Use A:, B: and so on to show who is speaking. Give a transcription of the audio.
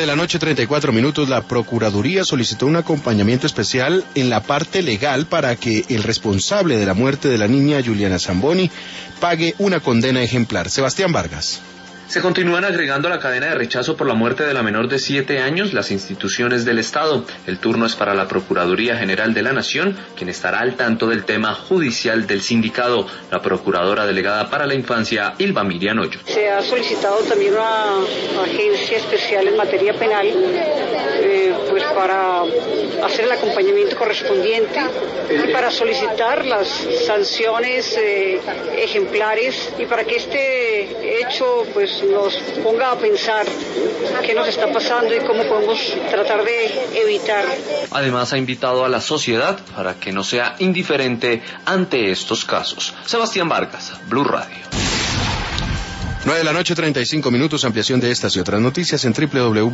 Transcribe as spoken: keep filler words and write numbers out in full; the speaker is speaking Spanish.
A: de la noche, treinta y cuatro minutos, la Procuraduría solicitó un acompañamiento especial en la parte legal para que el responsable de la muerte de la niña Juliana Zamboni pague una condena ejemplar. Sebastián Vargas.
B: Se continúan agregando a la cadena de rechazo por la muerte de la menor de siete años las instituciones del Estado. El turno es para la Procuraduría General de la Nación, quien estará al tanto del tema judicial del sindicado. La Procuradora Delegada para la Infancia, Ilva Miriam Hoyo.
C: Se ha solicitado también una agencia especial en materia penal, eh, pues para hacer el acompañamiento correspondiente y para solicitar las sanciones eh, ejemplares y para que este hecho pues nos ponga a pensar qué nos está pasando y cómo podemos tratar de evitar.
B: Además ha invitado a la sociedad para que no sea indiferente ante estos casos. Sebastián Vargas, Blue Radio.
A: nueve de la noche, treinta y cinco minutos, ampliación de estas y otras noticias en doble u doble u doble u